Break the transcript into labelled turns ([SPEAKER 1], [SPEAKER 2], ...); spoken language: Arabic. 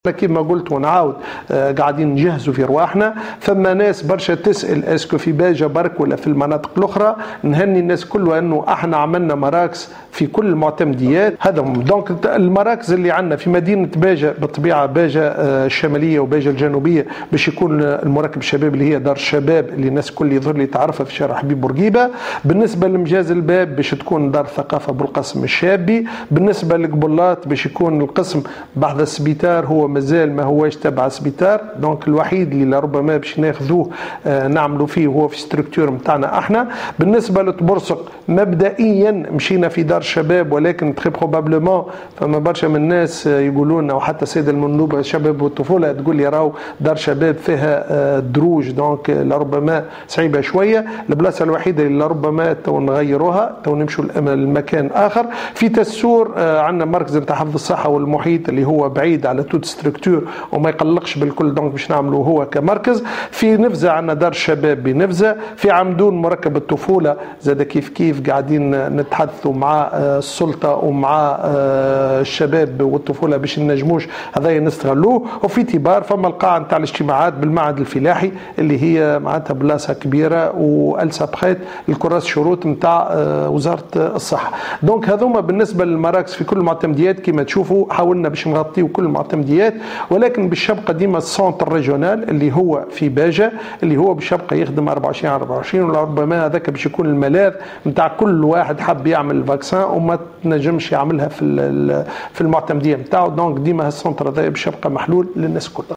[SPEAKER 1] كما قلت ونعاود قاعدين نجهزوا في رواحنا. ثم ناس برشا تسال اسكو في باجه برك ولا في المناطق الاخرى. نهني الناس كلها انه احنا عملنا مراكز في كل المعتمديات. هذا دونك المراكز اللي عندنا في مدينه باجه بالطبيعه باجه الشماليه وباجه الجنوبيه باش يكون المركب الشباب اللي هي دار الشباب اللي الناس الكل يظهر لي تعرفها في شارع حبيب بورقيبه. بالنسبه لمجاز الباب باش تكون دار الثقافه بالقسم الشابي. بالنسبه لقبلات باش يكون القسم بعد السبيتار هو مازال ما هواش تبع سبيتار. دونك الوحيد اللي لربما باش ناخذوه نعملوا فيه هو في ستركتور نتاعنا احنا. بالنسبه لتبرسق مبدئيا مشينا في دار الشباب، ولكن تخي بروبابلومون فما برشا من الناس يقولوا لنا وحتى السيد المندوب الشباب والطفوله تقول لي راهو دار شباب فيها دروج، دونك لربما صعيبه شويه. البلاصه الوحيده اللي لربما تو نغيروها تو نمشوا المكان اخر في تسور. عندنا مركز نتاع حفظ الصحه والمحيط اللي هو بعيد على توت ستركتور وما يقلقش بالكل، دونك باش نعملوا هو كمركز. في نفزه عندنا دار الشباب بنفزه. في عمدون مركب الطفوله زاد كيف قاعدين نتحدثوا مع السلطه ومع الشباب والطفوله باش نجموش هذا نستغلوه. وفي تبار فما القاعه نتاع الاجتماعات بالمعهد الفلاحي اللي هي معناتها بلاصه كبيره والسابخيت الكراس شروط نتاع وزاره الصحه. دونك هذوما بالنسبه للمراكز في كل المعتمديات كما تشوفوا حاولنا باش نغطيو كل المعتمديات، ولكن باش يبقى ديما السونتر ريجونال اللي هو في باجه اللي هو باش يبقى يخدم 24 على 24، وربما هذاك باش يكون الملاذ نتاع كل واحد حب يعمل الفاكسان وما تنجمش يعملها في المعتمديه نتاعو. دونك ديما السونتر هذا باش يبقى محلول للناس كلها.